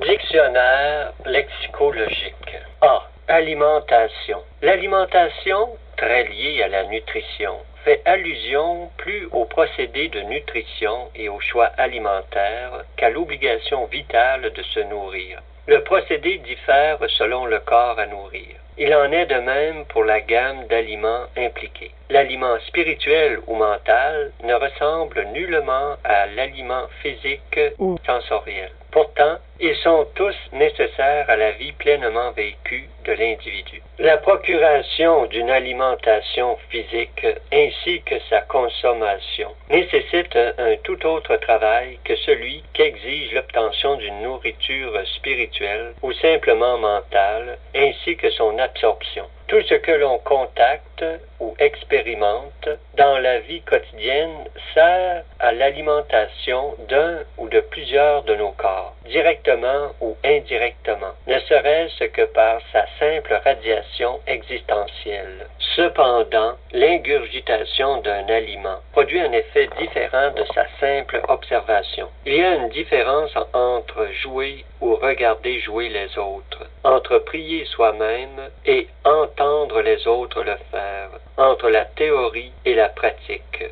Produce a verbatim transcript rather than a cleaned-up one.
Dictionnaire lexicologique. A. Alimentation. L'alimentation, très liée à la nutrition, fait allusion plus au procédé de nutrition et au choix alimentaire qu'à l'obligation vitale de se nourrir. Le procédé diffère selon le corps à nourrir. Il en est de même pour la gamme d'aliments impliqués. L'aliment spirituel ou mental ne ressemble nullement à l'aliment physique ou sensoriel. Pourtant, ils sont tous nécessaires à la vie pleinement vécue de l'individu. La procuration d'une alimentation physique ainsi que sa consommation nécessite un, un tout autre travail que celui qu'exige l'obtention d'une nourriture spirituelle ou simplement mentale, ainsi que son absorption. Tout ce que l'on contacte ou expérimente dans la vie quotidienne sert à l'alimentation d'un ou de plusieurs de nos corps, directement ou indirectement, ne serait-ce que par sa simple radiation existentielle. Cependant, l'ingurgitation d'un aliment produit un effet différent de sa simple observation. Il y a une différence entre jouer ou regarder jouer les autres, entre prier soi-même et entendre les autres le faire, entre la théorie et la pratique.